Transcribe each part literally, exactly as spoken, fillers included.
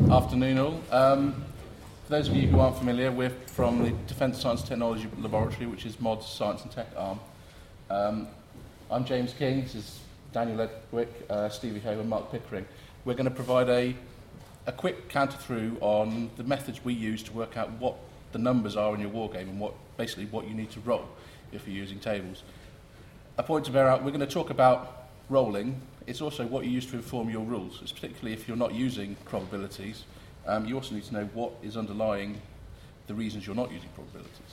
Afternoon all. Um, for those of you who aren't familiar, we're from the Defence Science Technology Laboratory, which is Mod's Science and Tech arm. Um, I'm James King, this is Daniel Edwick, uh, Stevie Ho and Mark Pickering. We're going to provide a, a quick counter-through on the methods we use to work out what the numbers are in your wargame and what basically what you need to roll if you're using tables. A point to bear out, we're going to talk about rolling. It's also what you use to inform your rules. It's particularly if you're not using probabilities, um, you also need to know what is underlying the reasons you're not using probabilities.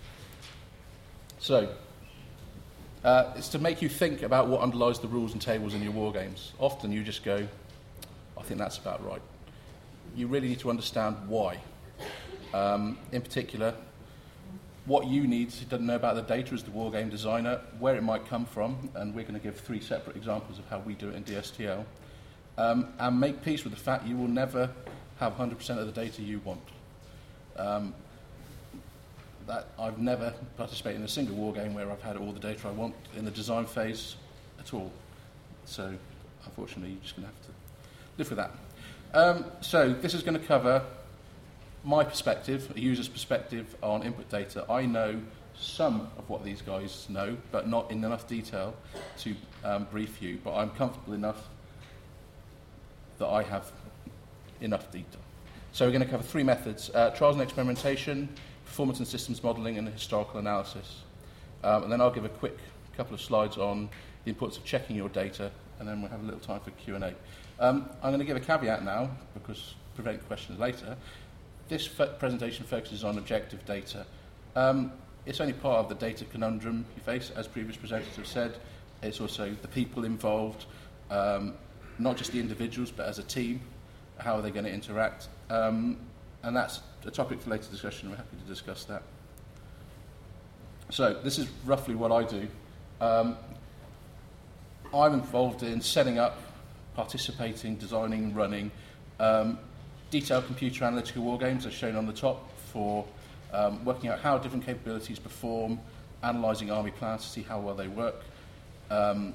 So, uh, it's to make you think about what underlies the rules and tables in your war games. Often you just go, I think that's about right. You really need to understand why. Um, in particular, what you need to know about the data as the war game designer, where it might come from, and we're going to give three separate examples of how we do it in D S T L, um, and make peace with the fact you will never have one hundred percent of the data you want. Um, that I've never participated in a single war game where I've had all the data I want in the design phase at all. So, unfortunately, you're just going to have to live with that. Um, so, this is going to cover my perspective, a user's perspective on input data. I know some of what these guys know, but not in enough detail to um, brief you, but I'm comfortable enough that I have enough detail. So we're going to cover three methods: uh, trials and experimentation, performance and systems modelling, and historical analysis. Um, and then I'll give a quick couple of slides on the importance of checking your data, and then we'll have a little time for Q and A. Um, I'm going to give a caveat now, because prevent questions later. This f- presentation focuses on objective data. Um, it's only part of the data conundrum you face, as previous presenters have said. It's also the people involved, um, not just the individuals, but as a team. How are they going to interact? Um, and that's a topic for later discussion. We're happy to discuss that. So this is roughly what I do. Um, I'm involved in setting up, participating, designing, running um, detailed computer analytical war games are shown on the top for um, working out how different capabilities perform, analysing army plans to see how well they work. Um,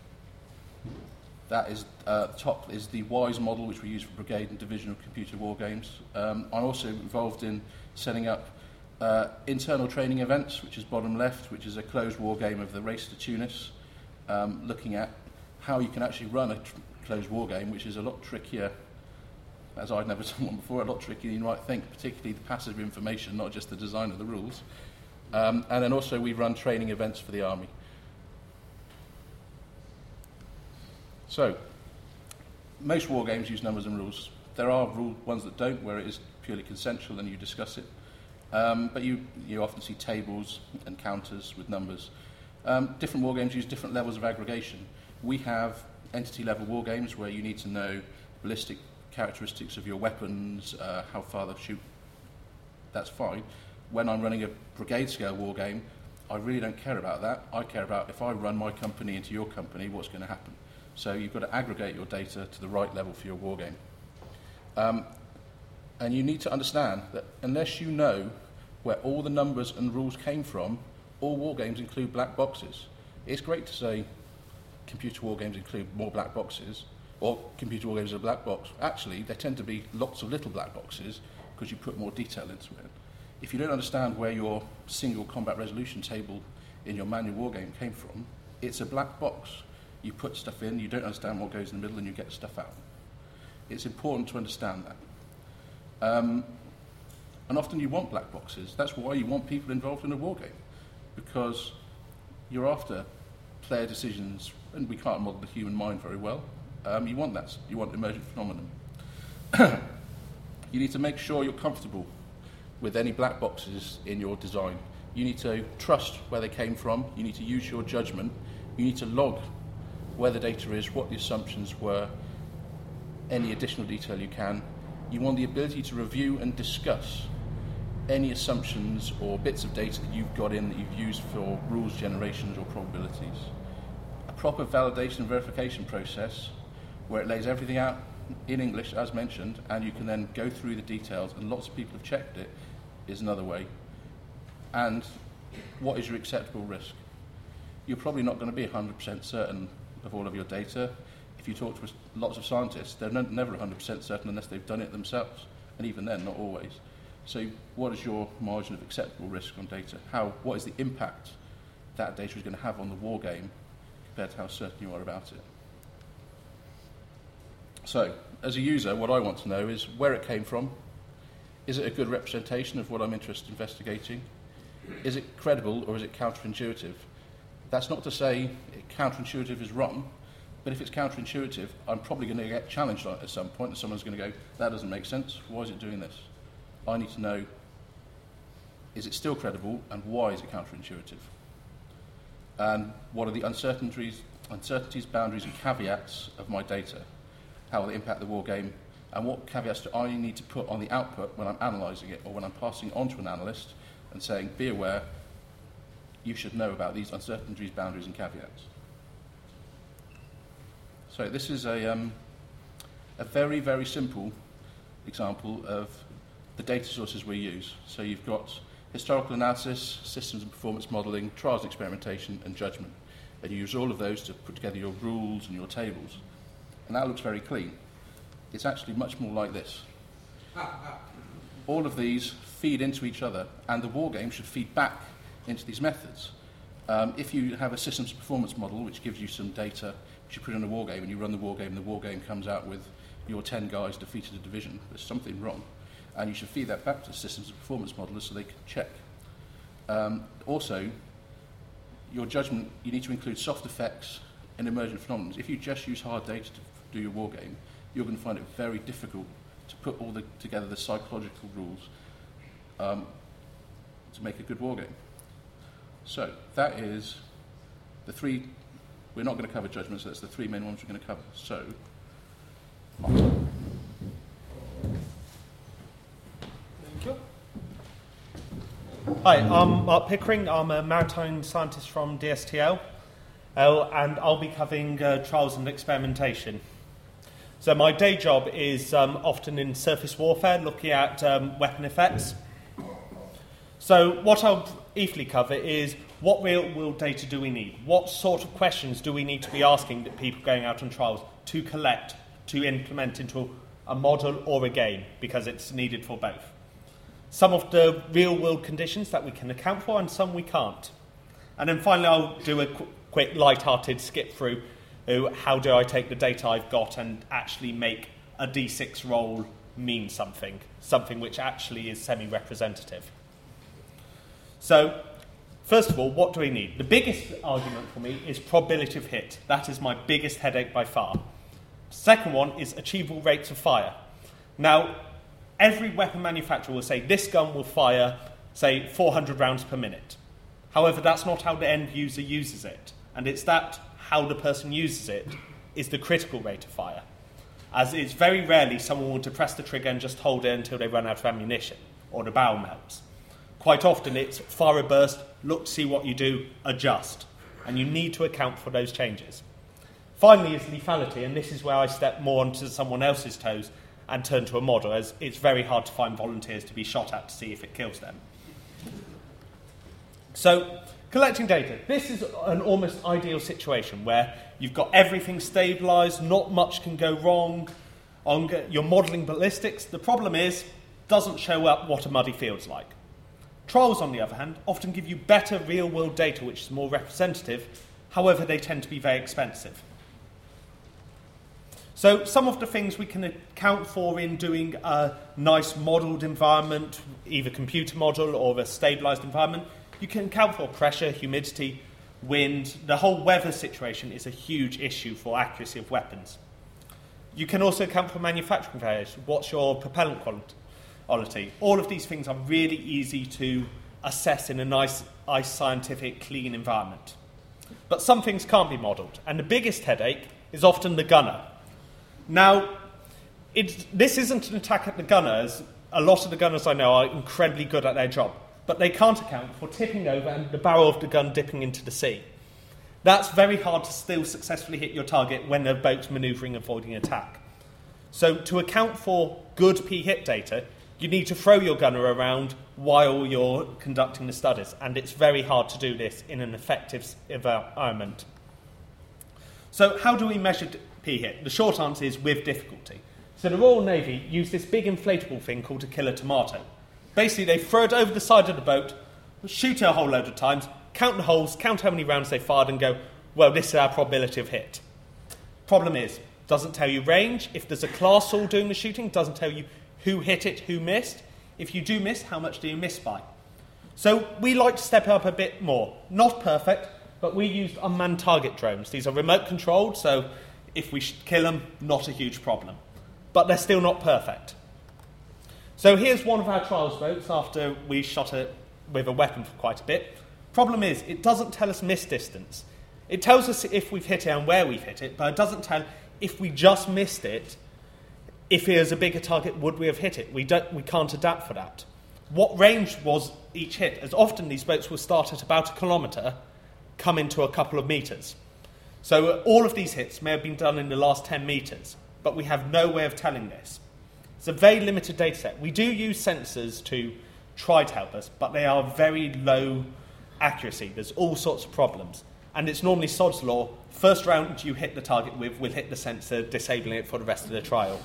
that is uh, top is the WISE model, which we use for brigade and divisional computer war games. Um, I'm also involved in setting up uh, internal training events, which is bottom left, which is a closed war game of the Race to Tunis, um, looking at how you can actually run a tr- closed war game, which is a lot trickier, as I'd never done one before, a lot trickier than you might think, particularly the passive information, not just the design of the rules. Um, and then also we run training events for the army. So, most war games use numbers and rules. There are rule ones that don't, where it is purely consensual and you discuss it. Um, but you, you often see tables and counters with numbers. Um, different war games use different levels of aggregation. We have entity-level war games where you need to know ballistic characteristics of your weapons, uh, how far they shoot. That's fine. When I'm running a brigade scale war game, I really don't care about that. I care about if I run my company into your company, what's going to happen. So you've got to aggregate your data to the right level for your war game. Um, and you need to understand that unless you know where all the numbers and rules came from, all war games include black boxes. It's great to say computer war games include more black boxes, or computer war games are a black box. Actually, there tend to be lots of little black boxes because you put more detail into it. If you don't understand where your single combat resolution table in your manual war game came from, it's a black box. You put stuff in, you don't understand what goes in the middle, and you get stuff out. It's important to understand that. Um, and often you want black boxes. That's why you want people involved in a war game, because you're after player decisions, and we can't model the human mind very well. Um, you want that. You want emergent phenomenon. You need to make sure you're comfortable with any black boxes in your design. You need to trust where they came from. You need to use your judgment. You need to log where the data is, what the assumptions were, any additional detail you can. You want the ability to review and discuss any assumptions or bits of data that you've got in that you've used for rules generations or probabilities. A proper validation and verification process where it lays everything out in English, as mentioned, and you can then go through the details, and lots of people have checked it, is another way. And what is your acceptable risk? You're probably not going to be one hundred percent certain of all of your data. if you talk to lots of scientists, they're no, never one hundred percent certain unless they've done it themselves, and even then, not always. So what is your margin of acceptable risk on data? How, what is the impact that data is going to have on the war game compared to how certain you are about it? So, as a user, what I want to know is where it came from. Is it a good representation of what I'm interested in investigating? Is it credible or is it counterintuitive? That's not to say counterintuitive is wrong, but if it's counterintuitive, I'm probably going to get challenged on it at some point, and someone's going to go, that doesn't make sense, why is it doing this? I need to know, is it still credible, and why is it counterintuitive? And what are the uncertainties, uncertainties, boundaries and caveats of my data? How will they impact the war game? And what caveats do I need to put on the output when I'm analysing it, or when I'm passing it on to an analyst and saying, be aware, you should know about these uncertainties, boundaries and caveats. So this is a, um, a very, very simple example of the data sources we use. So you've got historical analysis, systems and performance modelling, trials and experimentation, and judgment. And you use all of those to put together your rules and your tables. And that looks very clean. It's actually much more like this. All of these feed into each other, and the war game should feed back into these methods. Um, if you have a systems performance model which gives you some data, which you put in a war game, and you run the war game, and the war game comes out with your ten guys defeated a division, there's something wrong. And you should feed that back to the systems and performance modelers so they can check. Um, also, your judgment, you need to include soft effects and emergent phenomena. If you just use hard data to do your war game, you're going to find it very difficult to put all the, together the psychological rules um, to make a good war game. So that is the three. We're not going to cover judgment, so that's the three main ones we're going to cover. So, Martin. Thank you. Hi, I'm Mark Pickering. I'm a maritime scientist from D S T L, uh, and I'll be covering uh, trials and experimentation. So my day job is um, often in surface warfare, looking at um, weapon effects. So what I'll briefly cover is what real-world data do we need? What sort of questions do we need to be asking people going out on trials to collect, to implement into a model or a game, because it's needed for both. Some of the real-world conditions that we can account for and some we can't. And then finally I'll do a qu- quick light-hearted skip through uh, how do I take the data I've got and actually make a D six roll mean something, something which actually is semi-representative. So, first of all, what do we need? The biggest argument for me is probability of hit. That is my biggest headache by far. Second one is achievable rates of fire. Now, every weapon manufacturer will say this gun will fire, say, four hundred rounds per minute. However, that's not how the end user uses it. And it's that how the person uses it is the critical rate of fire. As it's very rarely someone will depress the trigger and just hold it until they run out of ammunition or the barrel melts. Quite often it's fire a burst, look to see what you do, adjust. And you need to account for those changes. Finally is lethality, and this is where I step more onto someone else's toes and turn to a model, as it's very hard to find volunteers to be shot at to see if it kills them. So, collecting data. This is an almost ideal situation where you've got everything stabilised, not much can go wrong. On, you're modelling ballistics. The problem is, doesn't show up what a muddy field's like. Trials, on the other hand, often give you better real-world data which is more representative. However, they tend to be very expensive. So some of the things we can account for in doing a nice modelled environment, either computer model or a stabilised environment, you can account for pressure, humidity, wind. The whole weather situation is a huge issue for accuracy of weapons. You can also account for manufacturing variation. What's your propellant quality? All of these things are really easy to assess in a nice, nice scientific, clean environment. But some things can't be modelled, and the biggest headache is often the gunner. Now, it's, this isn't an attack at the gunners. A lot of the gunners I know are incredibly good at their job, but they can't account for tipping over and the barrel of the gun dipping into the sea. That's very hard to still successfully hit your target when the boat's manoeuvring and avoiding attack. So to account for good P-hit data, you need to throw your gunner around while you're conducting the studies, and it's very hard to do this in an effective environment. So how do we measure P-hit? The short answer is with difficulty. So the Royal Navy use this big inflatable thing called a killer tomato. Basically, they throw it over the side of the boat, shoot it a whole load of times, count the holes, count how many rounds they fired, and go, well, this is our probability of hit. Problem is, doesn't tell you range. If there's a class all doing the shooting, doesn't tell you who hit it, who missed. If you do miss, how much do you miss by? So we like to step up a bit more. Not perfect, but we used unmanned target drones. These are remote controlled, so if we kill them, not a huge problem. But they're still not perfect. So here's one of our trials boats after we shot it with a weapon for quite a bit. Problem is, it doesn't tell us miss distance. It tells us if we've hit it and where we've hit it, but it doesn't tell if we just missed it, if it was a bigger target, would we have hit it? We don't. We can't adapt for that. What range was each hit? As often these boats will start at about a kilometre, come into a couple of metres. So uh, all of these hits may have been done in the last ten metres, but we have no way of telling this. It's a very limited data set. We do use sensors to try to help us, but they are very low accuracy. There's all sorts of problems. And it's normally sod's law. First round you hit the target with will hit the sensor, disabling it for the rest of the trial.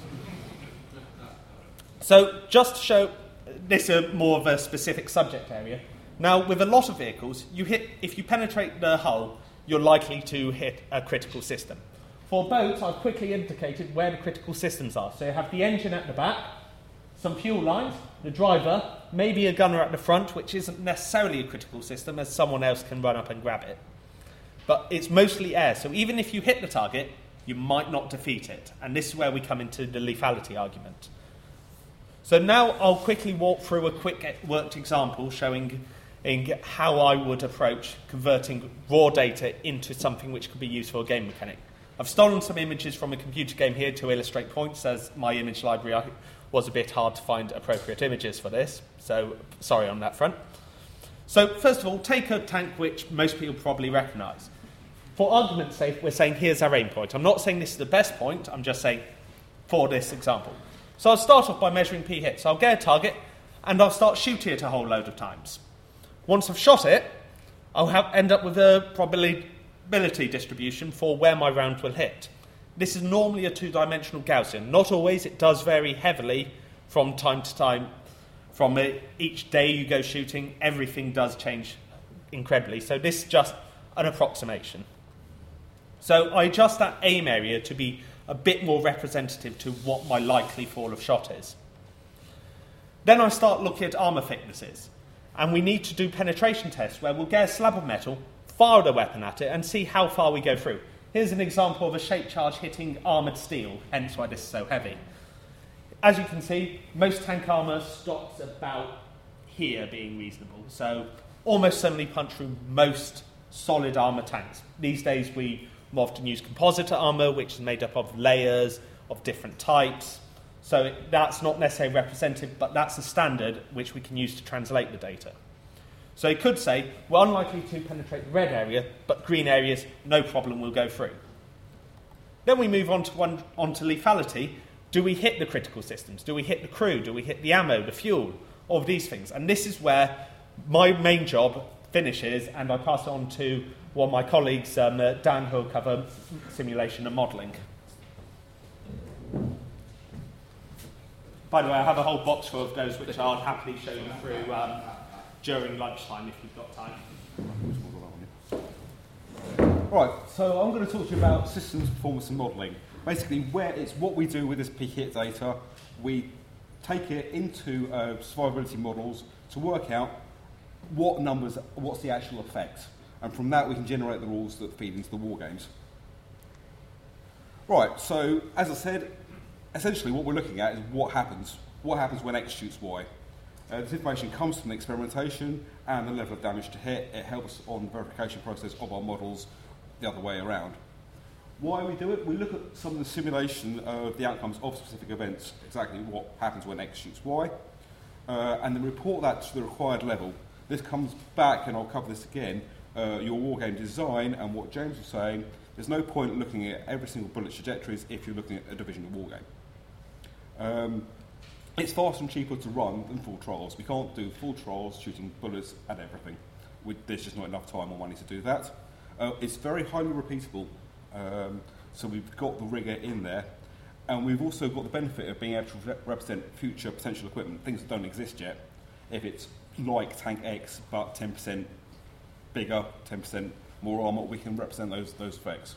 So just to show this is more of a specific subject area. Now, with a lot of vehicles, you hit if you penetrate the hull, you're likely to hit a critical system. For boats, I've quickly indicated where the critical systems are. So you have the engine at the back, some fuel lines, the driver, maybe a gunner at the front, which isn't necessarily a critical system, as someone else can run up and grab it. But it's mostly air, so even if you hit the target, you might not defeat it. And this is where we come into the lethality argument. So now I'll quickly walk through a quick worked example showing how I would approach converting raw data into something which could be used for a game mechanic. I've stolen some images from a computer game here to illustrate points, as my image library was a bit hard to find appropriate images for this, so sorry on that front. So first of all, take a tank which most people probably recognise. For argument's sake, we're saying here's our aim point. I'm not saying this is the best point, I'm just saying for this example. So I'll start off by measuring P hits. I'll get a target and I'll start shooting it a whole load of times. Once I've shot it, I'll have, end up with a probability distribution for where my round will hit. This is normally a two-dimensional Gaussian. Not always, it does vary heavily from time to time. From each day you go shooting, everything does change incredibly. So this is just an approximation. So I adjust that aim area to be a bit more representative to what my likely fall of shot is. Then I start looking at armour thicknesses. And we need to do penetration tests where we'll get a slab of metal, fire the weapon at it, and see how far we go through. Here's an example of a shape charge hitting armoured steel, hence why this is so heavy. As you can see, most tank armour stops about here being reasonable. So almost certainly punch through most solid armour tanks. These days we more often use composite armour, which is made up of layers of different types. So that's not necessarily representative, but that's a standard which we can use to translate the data. So you could say, we're unlikely to penetrate the red area, but green areas, no problem, we'll go through. Then we move on to, one, on to lethality. Do we hit the critical systems? Do we hit the crew? Do we hit the ammo, the fuel? All of these things. And this is where my main job finishes, and I pass it on to one of my colleagues, um, uh, Dan, who will cover simulation and modelling. By the way, I have a whole box full of those which I'll happily show you through um, during lunchtime if you've got time. Right, so I'm going to talk to you about systems performance and modelling. Basically, where it's what we do with this P hit data. We take it into uh, survivability models to work out what numbers, what's the actual effect. And from that, we can generate the rules that feed into the war games. Right, so as I said, essentially what we're looking at is what happens. What happens when X shoots Y. Uh, this information comes from the experimentation and the level of damage to hit. It helps on the verification process of our models the other way around. Why we do it? We look at some of the simulation of the outcomes of specific events, exactly what happens when X shoots Y, uh, and then report that to the required level. This comes back, and I'll cover this again, uh, your wargame design, and what James was saying, there's no point looking at every single bullet's trajectories if you're looking at a divisional wargame. Um, it's faster and cheaper to run than full trials. We can't do full trials shooting bullets at everything. We, there's just not enough time or money to do that. Uh, it's very highly repeatable. Um, So we've got the rigger in there, and we've also got the benefit of being able to re- represent future potential equipment, things that don't exist yet. If it's like Tank X, but ten percent bigger, ten percent more armour, we can represent those, those effects.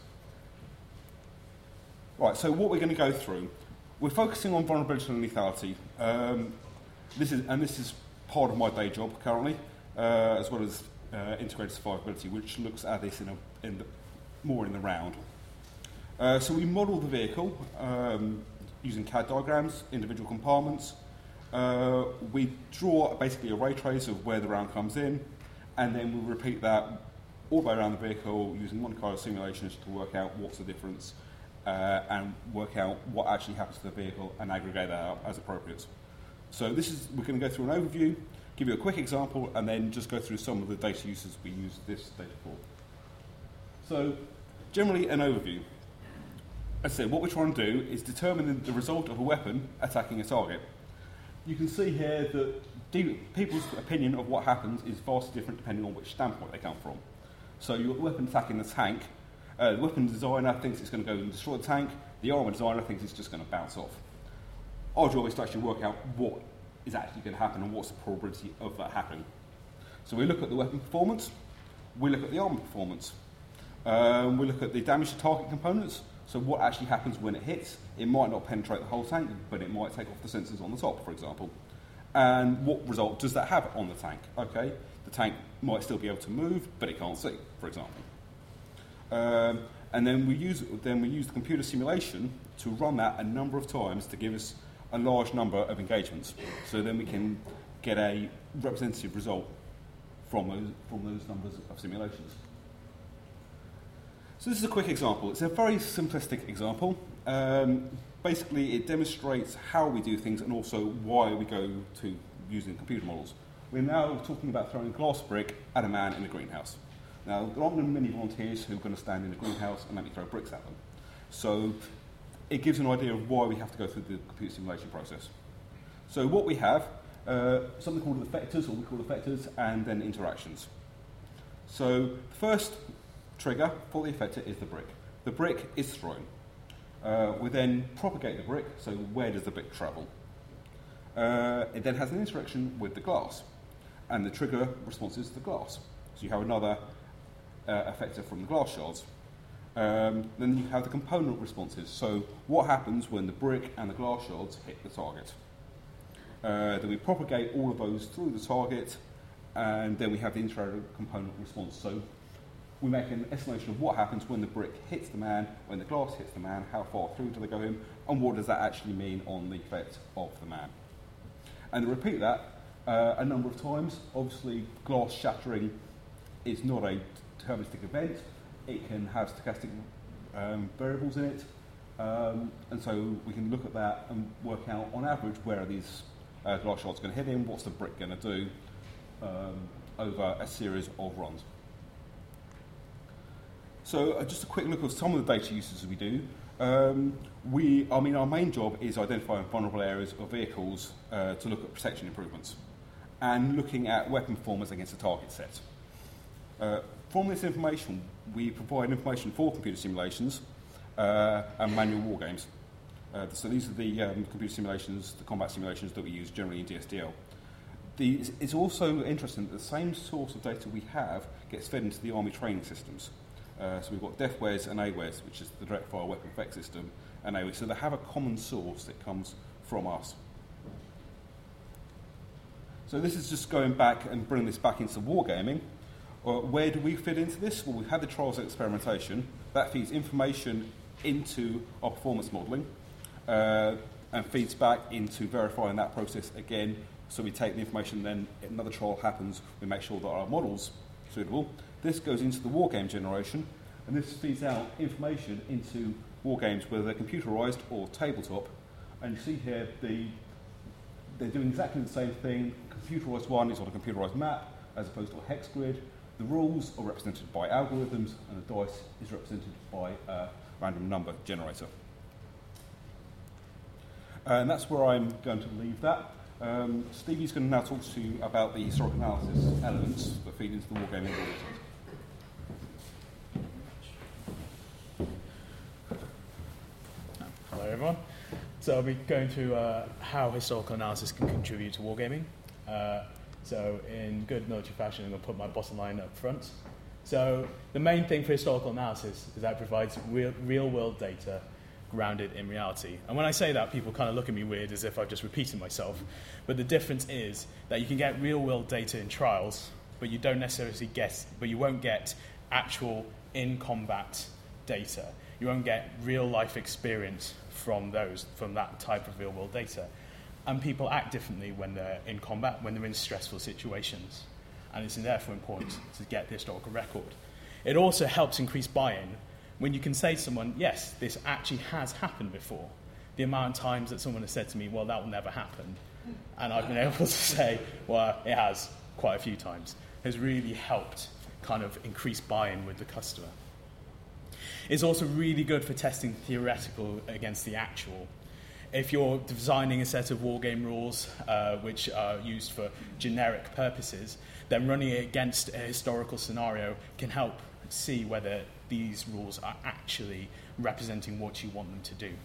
Right, so what we're going to go through, we're focusing on vulnerability and lethality. Um, this is, and this is part of my day job currently, uh, as well as uh, integrated survivability, which looks at this in, a, in the, more in the round. Uh, so we model the vehicle um, using C A D diagrams, individual compartments. Uh, we draw basically a ray trace of where the round comes in, and then we repeat that all the way around the vehicle using Monte Carlo simulations to work out what's the difference uh, and work out what actually happens to the vehicle and aggregate that out as appropriate. So this is, we're going to go through an overview, give you a quick example, and then just go through some of the data uses we use this data for. So generally an overview. As I said, what we're trying to do is determine the result of a weapon attacking a target. You can see here that de- people's opinion of what happens is vastly different depending on which standpoint they come from. So your weapon attacking the tank, uh, the weapon designer thinks it's going to go and destroy the tank, the armour designer thinks it's just going to bounce off. Our job is to actually work out what is actually going to happen and what's the probability of that happening. So we look at the weapon performance, we look at the armour performance, um, we look at the damage to target components. So what actually happens when it hits? It might not penetrate the whole tank, but it might take off the sensors on the top, for example. And what result does that have on the tank? Okay, the tank might still be able to move, but it can't see, for example. Um, and then we use then we use the computer simulation to run that a number of times to give us a large number of engagements. So then we can get a representative result from those from those numbers of simulations. So this is a quick example. It's a very simplistic example. Um, basically, it demonstrates how we do things and also why we go to using computer models. We're now talking about throwing a glass brick at a man in a greenhouse. Now, there aren't many volunteers who are going to stand in a greenhouse and let me throw bricks at them. So it gives an idea of why we have to go through the computer simulation process. So what we have, uh, something called effectors, or we call effectors, and then interactions. So the first trigger for the effector is the brick. The brick is thrown. Uh, we then propagate the brick, so where does the brick travel? Uh, it then has an interaction with the glass, and the trigger responses to the glass. So you have another uh, effector from the glass shards. Um, then you have the component responses, so what happens when the brick and the glass shards hit the target? Uh, then we propagate all of those through the target, and then we have the inter component response. So we make an estimation of what happens when the brick hits the man, when the glass hits the man, how far through do they go in, and what does that actually mean on the effect of the man. And repeat that uh, a number of times. Obviously, glass shattering is not a deterministic event. It can have stochastic um, variables in it, um, and so we can look at that and work out, on average, where are these uh, glass shards going to hit him, what's the brick going to do um, over a series of runs. So uh, just a quick look at some of the data uses we do. Um, we, I mean, our main job is identifying vulnerable areas of vehicles uh, to look at protection improvements and looking at weapon performance against a target set. Uh, from this information, we provide information for computer simulations uh, and manual war games. Uh, so these are the um, computer simulations, the combat simulations that we use generally in D S D L. The, it's also interesting that the same source of data we have gets fed into the Army training systems. Uh, so we've got DefWes and AWes, which is the direct fire weapon effect system, and AWes. So they have a common source that comes from us. So this is just going back and bringing this back into wargaming. Uh, where do we fit into this? Well, we've had the trials and experimentation. That feeds information into our performance modelling uh, and feeds back into verifying that process again. So we take the information, then another trial happens, we make sure that our model's suitable. This goes into the wargame generation, and this feeds out information into wargames, whether they're computerized or tabletop. And you see here, the, they're doing exactly the same thing. Computerized one is on a computerized map, as opposed to a hex grid. The rules are represented by algorithms, and the dice is represented by a random number generator. And that's where I'm going to leave that. Um, Stevie's going to now talk to you about the historic analysis elements that feed into the wargaming rules. everyone. So I'll be going through uh, how historical analysis can contribute to wargaming. Uh, so in good military fashion, I'm going to put my bottom line up front. So the main thing for historical analysis is that it provides real, real-world data grounded in reality. And when I say that, people kind of look at me weird as if I've just repeated myself. But the difference is that you can get real-world data in trials, but you don't necessarily get, but you won't get actual in-combat data. You won't get real-life experience from those, from that type of real-world data. And people act differently when they're in combat, when they're in stressful situations. And it's therefore important to get the historical record. It also helps increase buy-in when you can say to someone, yes, this actually has happened before. The amount of times that someone has said to me, well, that will never happen. And I've been able to say, well, it has quite a few times, has really helped kind of increase buy-in with the customer. It's also really good for testing theoretical against the actual. If you're designing a set of wargame rules uh, which are used for generic purposes, then running it against a historical scenario can help see whether these rules are actually representing what you want them to do.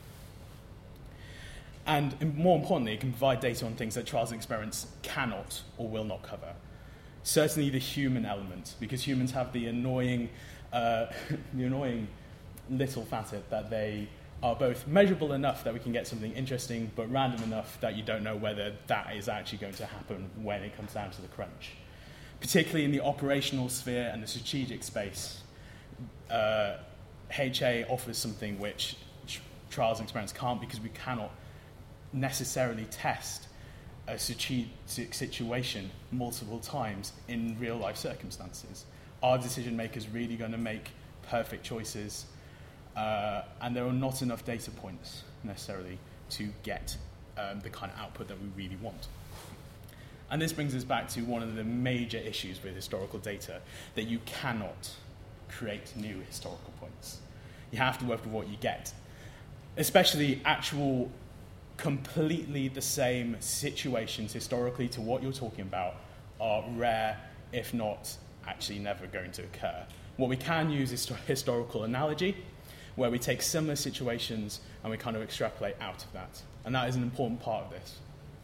And more importantly, it can provide data on things that trials and experiments cannot or will not cover. Certainly the human element, because humans have the annoying, uh, the annoying little facet that they are both measurable enough that we can get something interesting, but random enough that you don't know whether that is actually going to happen when it comes down to the crunch. Particularly in the operational sphere and the strategic space, uh, H A offers something which trials and experiments can't, because we cannot necessarily test a strategic situation multiple times in real life circumstances. Are decision makers really going to make perfect choices? Uh, and there are not enough data points necessarily to get um, the kind of output that we really want. And this brings us back to one of the major issues with historical data, that you cannot create new historical points. You have to work with what you get. Especially actual completely the same situations historically to what you're talking about are rare, if not actually never going to occur. What we can use is historical analogy, where we take similar situations and we kind of extrapolate out of that. And that is an important part of this.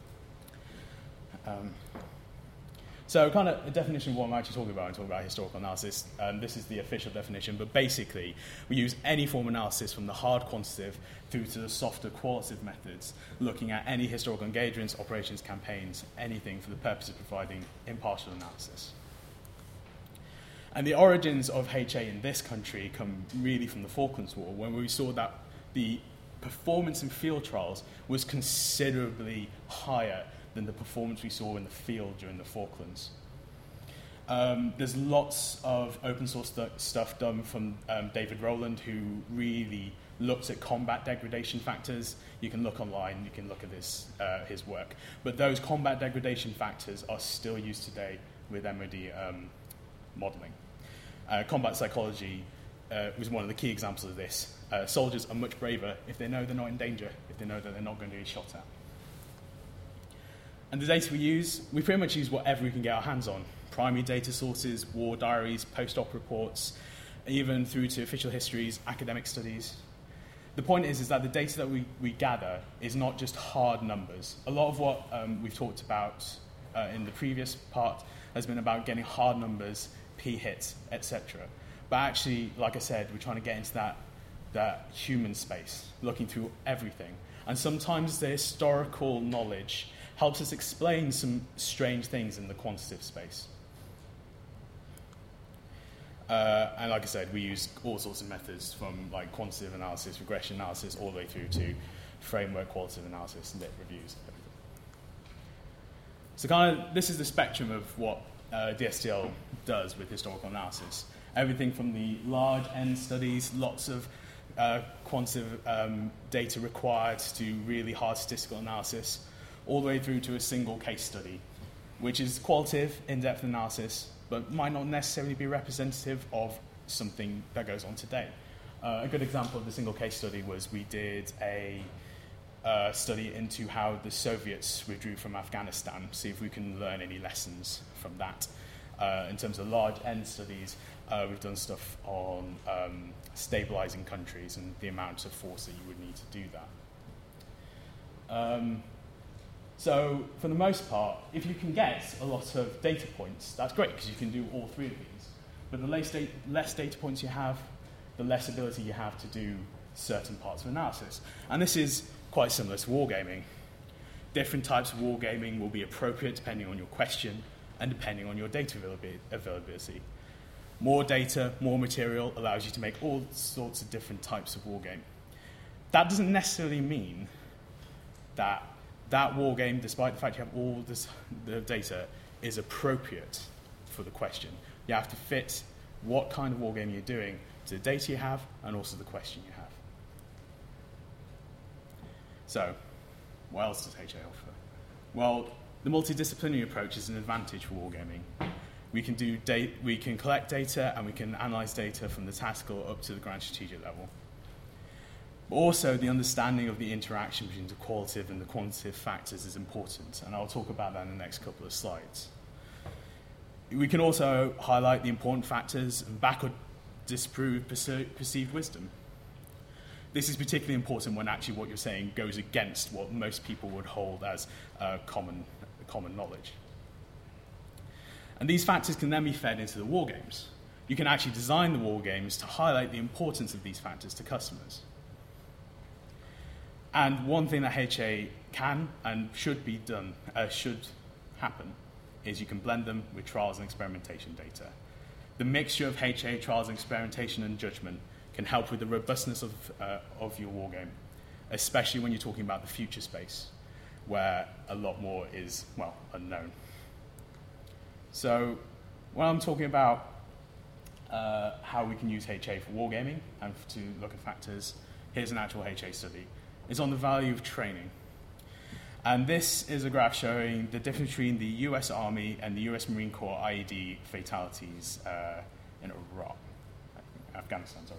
Um, so kind of a definition of what I'm actually talking about when I talk about historical analysis. Um, this is the official definition, but basically we use any form of analysis from the hard quantitative through to the softer qualitative methods, looking at any historical engagements, operations, campaigns, anything for the purpose of providing impartial analysis. And the origins of H A in this country come really from the Falklands War, when we saw that the performance in field trials was considerably higher than the performance we saw in the field during the Falklands. Um, there's lots of open source stu- stuff done from um, David Rowland, who really looks at combat degradation factors. You can look online, you can look at this, uh, his work. But those combat degradation factors are still used today with M O D um, modeling. Uh, combat psychology uh, was one of the key examples of this. Uh, soldiers are much braver if they know they're not in danger, if they know that they're not going to be shot at. And the data we use, we pretty much use whatever we can get our hands on. Primary data sources, war diaries, post-op reports, even through to official histories, academic studies. The point is, is that the data that we, we gather is not just hard numbers. A lot of what um, we've talked about uh, in the previous part has been about getting hard numbers, p-hits, et cetera. But actually, like I said, we're trying to get into that, that human space, looking through everything. And sometimes the historical knowledge helps us explain some strange things in the quantitative space. Uh, and like I said, we use all sorts of methods, from like quantitative analysis, regression analysis, all the way through to framework qualitative analysis, lit reviews, everything. So kind of, this is the spectrum of what uh, D S T L does with historical analysis. Everything from the large N studies, lots of uh, quantitative um, data required to do really hard statistical analysis, all the way through to a single case study, which is qualitative, in-depth analysis, but might not necessarily be representative of something that goes on today. Uh, a good example of the single case study was we did a uh, study into how the Soviets withdrew from Afghanistan, see if we can learn any lessons from that. Uh, in terms of large N studies, uh, we've done stuff on um, stabilizing countries and the amount of force that you would need to do that. Um, so for the most part, if you can get a lot of data points, that's great because you can do all three of these. But the less, da- less data points you have, the less ability you have to do certain parts of analysis. And this is quite similar to wargaming. Different types of wargaming will be appropriate depending on your question and depending on your data availability. More data, more material allows you to make all sorts of different types of wargame. That doesn't necessarily mean that that wargame, despite the fact you have all this the data, is appropriate for the question. You have to fit what kind of wargame you're doing to the data you have and also the question you have. So, what else does H A offer? Well, the multidisciplinary approach is an advantage for wargaming. We can do da- we can collect data and we can analyze data from the tactical up to the grand strategic level. But also, the understanding of the interaction between the qualitative and the quantitative factors is important, and I'll talk about that in the next couple of slides. We can also highlight the important factors and back or disprove perce- perceived wisdom. This is particularly important when actually what you're saying goes against what most people would hold as uh, common, common knowledge. And these factors can then be fed into the war games. You can actually design the war games to highlight the importance of these factors to customers. And one thing that H A can and should be done, uh, should happen, is you can blend them with trials and experimentation data. The mixture of H A, trials and experimentation, and judgment can help with the robustness of, uh, of your wargame, especially when you're talking about the future space, where a lot more is, well, unknown. So when I'm talking about uh, how we can use H A for wargaming and to look at factors, here's an actual H A study. It's on the value of training. And this is a graph showing the difference between the U S Army and the U S Marine Corps I E D fatalities uh, in Iraq, Afghanistan, sorry.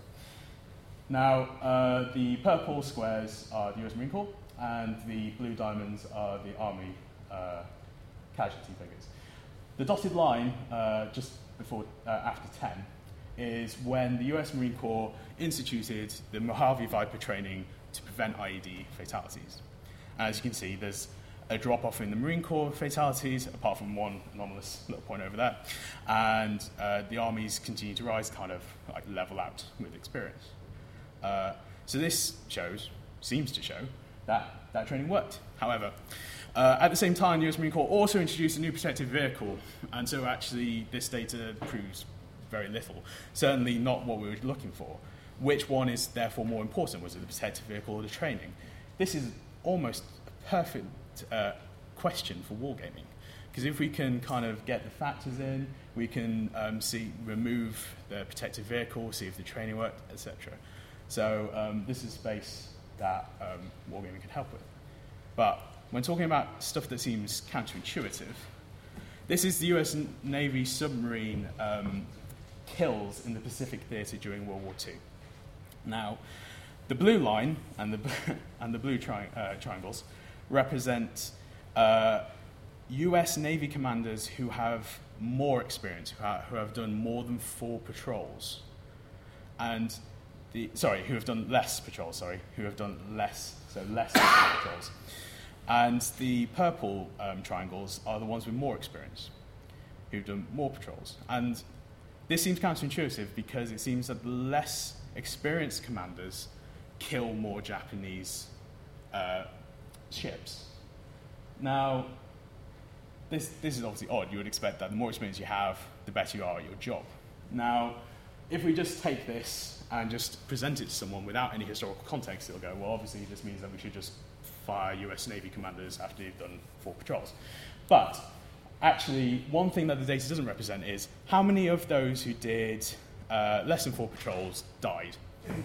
Now, uh, the purple squares are the U S Marine Corps, and the blue diamonds are the Army uh, casualty figures. The dotted line, uh, just before, uh, after ten, is when the U S Marine Corps instituted the Mojave Viper training to prevent I E D fatalities. As you can see, there's a drop-off in the Marine Corps fatalities, apart from one anomalous little point over there, and uh, the armies continue to rise, kind of like level out with experience. Uh, so this shows, seems to show, that that training worked. However, uh, at the same time, the U S Marine Corps also introduced a new protective vehicle, and so actually this data proves very little, certainly not what we were looking for. Which one is therefore more important? Was it the protective vehicle or the training? This is almost a perfect uh, question for wargaming, because if we can kind of get the factors in, we can um, see remove the protective vehicle, see if the training worked, et cetera. So um, this is space that um, wargaming can help with. But when talking about stuff that seems counterintuitive, this is the U S Navy submarine um, kills in the Pacific theater during World War Two. Now, the blue line and the, and the blue tri- uh, triangles represent uh, U S Navy commanders who have more experience, who, ha- who have done more than four patrols. And the, sorry, who have done less patrols, sorry, who have done less, so less patrols. And the purple um, triangles are the ones with more experience, who've done more patrols. And this seems counterintuitive because it seems that the less experienced commanders kill more Japanese uh, ships. Now, this, this is obviously odd. You would expect that the more experience you have, the better you are at your job. Now, if we just take this and just present it to someone without any historical context, they'll go, well, obviously this means that we should just fire U S Navy commanders after they've done four patrols. But actually, one thing that the data doesn't represent is how many of those who did uh, less than four patrols died.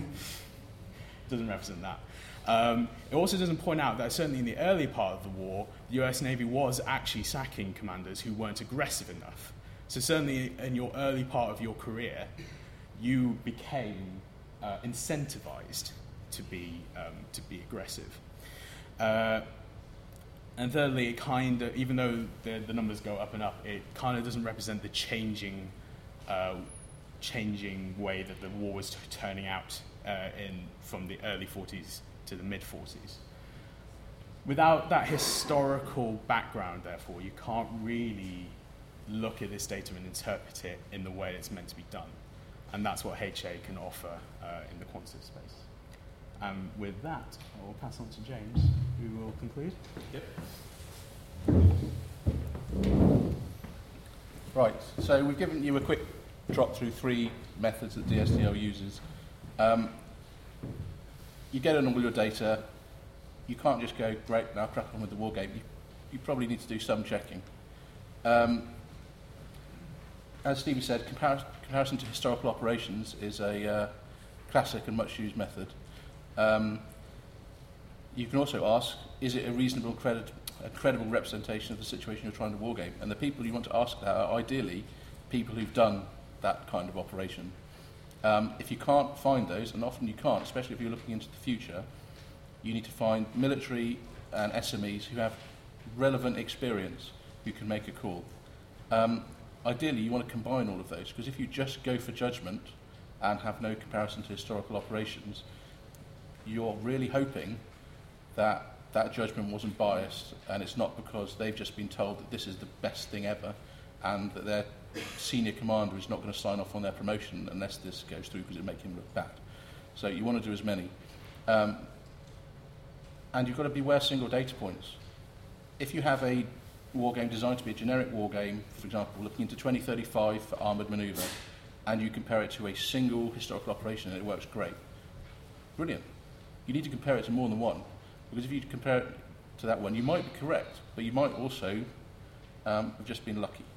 Doesn't represent that. Um, it also doesn't point out that certainly in the early part of the war, the U S Navy was actually sacking commanders who weren't aggressive enough. So certainly in your early part of your career, you became uh, incentivized to be um, to be aggressive. Uh, and thirdly, it kind of, even though the, the numbers go up and up, it kind of doesn't represent the changing, uh, changing way that the war was t- turning out uh, in from the early forties to the mid forties. without that historical background, therefore, you can't really look at this data and interpret it in the way it's meant to be done. And that's what H A can offer uh, in the quantitative space. And with that, I will pass on to James, who will conclude. Yep. Right, so we've given you a quick trot through three methods that D S T L uses. Um, you get in all your data. You can't just go, great, now crack on with the war game. You, you probably need to do some checking. Um, as Stevie said, compar- comparison to historical operations is a uh, classic and much used method. Um, you can also ask, is it a reasonable, credit, a credible representation of the situation you're trying to war game? And the people you want to ask that are ideally people who've done that kind of operation. Um, if you can't find those, and often you can't, especially if you're looking into the future, you need to find military and S M Es who have relevant experience who can make a call. Um, ideally, you want to combine all of those, because if you just go for judgment and have no comparison to historical operations, you're really hoping that that judgment wasn't biased, and it's not because they've just been told that this is the best thing ever and that their senior commander is not going to sign off on their promotion unless this goes through because it makes him look bad. So you want to do as many. Um, and you've got to beware single data points. If you have a war game designed to be a generic war game, for example, looking into twenty thirty-five for armoured manoeuvre, and you compare it to a single historical operation and it works great, brilliant. You need to compare it to more than one, because if you compare it to that one, you might be correct, but you might also um, have just been lucky.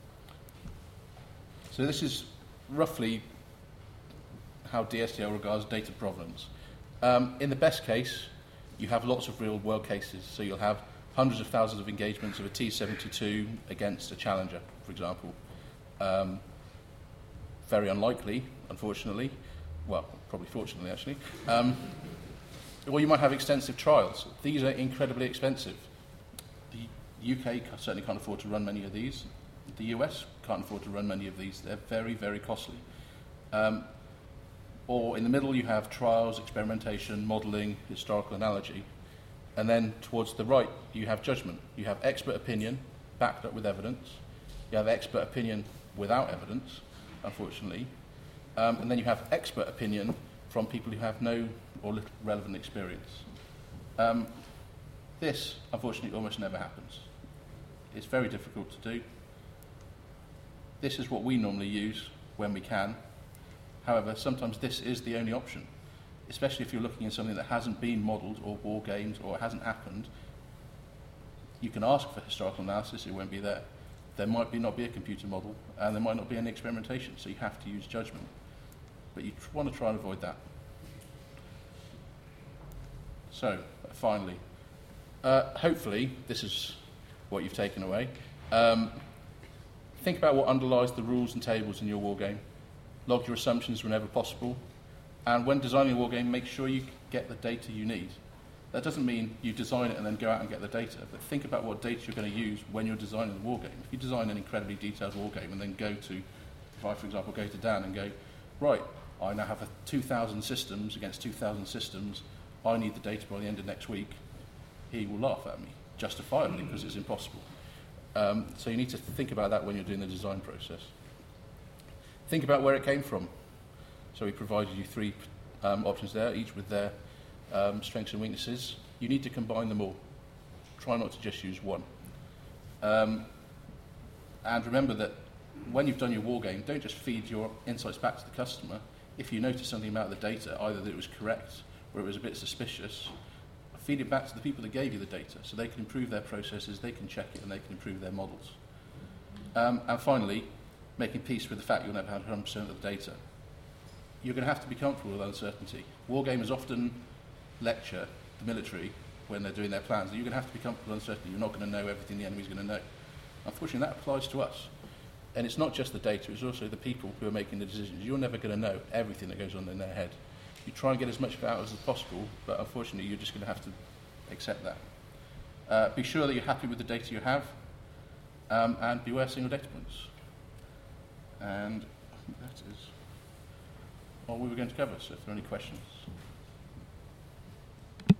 So this is roughly how D S T L regards data provenance. Um, in the best case, you have lots of real world cases. So you'll have hundreds of thousands of engagements of a T seventy-two against a Challenger, for example. Um, very unlikely, unfortunately. Well, probably fortunately, actually. Um, or you might have extensive trials. These are incredibly expensive. The U K certainly can't afford to run many of these. The U S can't afford to run many of these. They're very, very costly. Um, or in the middle you have trials, experimentation, modelling, historical analogy. And then towards the right you have judgment. You have expert opinion backed up with evidence. You have expert opinion without evidence, unfortunately. Um, and then you have expert opinion from people who have no or little relevant experience. Um, this, unfortunately, almost never happens. It's very difficult to do. This is what we normally use when we can. However, sometimes this is the only option, especially if you're looking at something that hasn't been modelled or war games or it hasn't happened. You can ask for historical analysis, it won't be there. There might be not be a computer model, and there might not be any experimentation, so you have to use judgment. But you tr- want to try and avoid that. So, finally, uh, hopefully this is what you've taken away. Um, think about what underlies the rules and tables in your war game. Log your assumptions whenever possible. And when designing a war game, make sure you get the data you need. That doesn't mean you design it and then go out and get the data, but think about what data you're going to use when you're designing the war game. If you design an incredibly detailed war game and then go to, if I, for example, go to Dan and go, right, I now have a two thousand systems against two thousand systems, I need the data by the end of next week, he will laugh at me, justifiably, because it's impossible. Um, so you need to think about that when you're doing the design process. Think about where it came from. So we provided you three um, options there, each with their um, strengths and weaknesses. You need to combine them all. Try not to just use one. Um, and remember that when you've done your war game, don't just feed your insights back to the customer. If you notice something about the data, either that it was correct or it was a bit suspicious, feed it back to the people that gave you the data so they can improve their processes, they can check it, and they can improve their models. Um, and finally, making peace with the fact you'll never have one hundred percent of the data. You're going to have to be comfortable with uncertainty. War gamers often lecture the military when they're doing their plans. You're going to have to be comfortable with uncertainty. You're not going to know everything the enemy's going to know. Unfortunately, that applies to us. And it's not just the data, it's also the people who are making the decisions. You're never going to know everything that goes on in their head. You try and get as much of it out as possible, but unfortunately, you're just going to have to accept that. Uh, be sure that you're happy with the data you have, um, and beware single data points. And I think that is all we were going to cover, so if there are any questions.